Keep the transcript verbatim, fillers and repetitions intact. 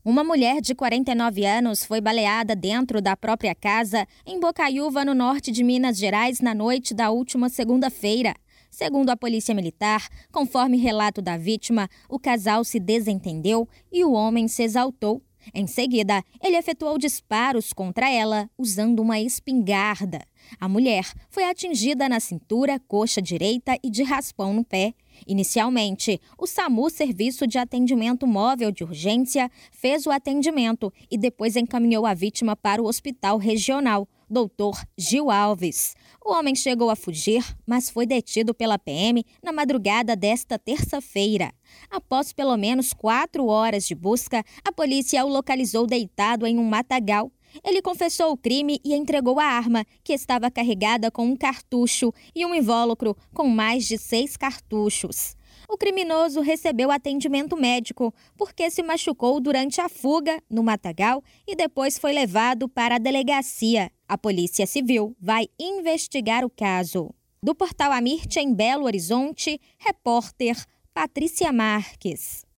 Uma mulher de quarenta e nove anos foi baleada dentro da própria casa em Bocaiúva, no norte de Minas Gerais, na noite da última segunda-feira. Segundo a Polícia Militar, conforme relato da vítima, o casal se desentendeu e o homem se exaltou. Em seguida, ele efetuou disparos contra ela usando uma espingarda. A mulher foi atingida na cintura, coxa direita e de raspão no pé. Inicialmente, o SAMU, Serviço de Atendimento Móvel de Urgência, fez o atendimento e depois encaminhou a vítima para o Hospital Regional doutor Gil Alves. O homem chegou a fugir, mas foi detido pela P M na madrugada desta terça-feira. Após pelo menos quatro horas de busca, a polícia o localizou deitado em um matagal. Ele confessou o crime e entregou a arma, que estava carregada com um cartucho e um invólucro com mais de seis cartuchos. O criminoso recebeu atendimento médico porque se machucou durante a fuga no matagal e depois foi levado para a delegacia. A Polícia Civil vai investigar o caso. Do Portal Amirte, em Belo Horizonte, repórter Patrícia Marques.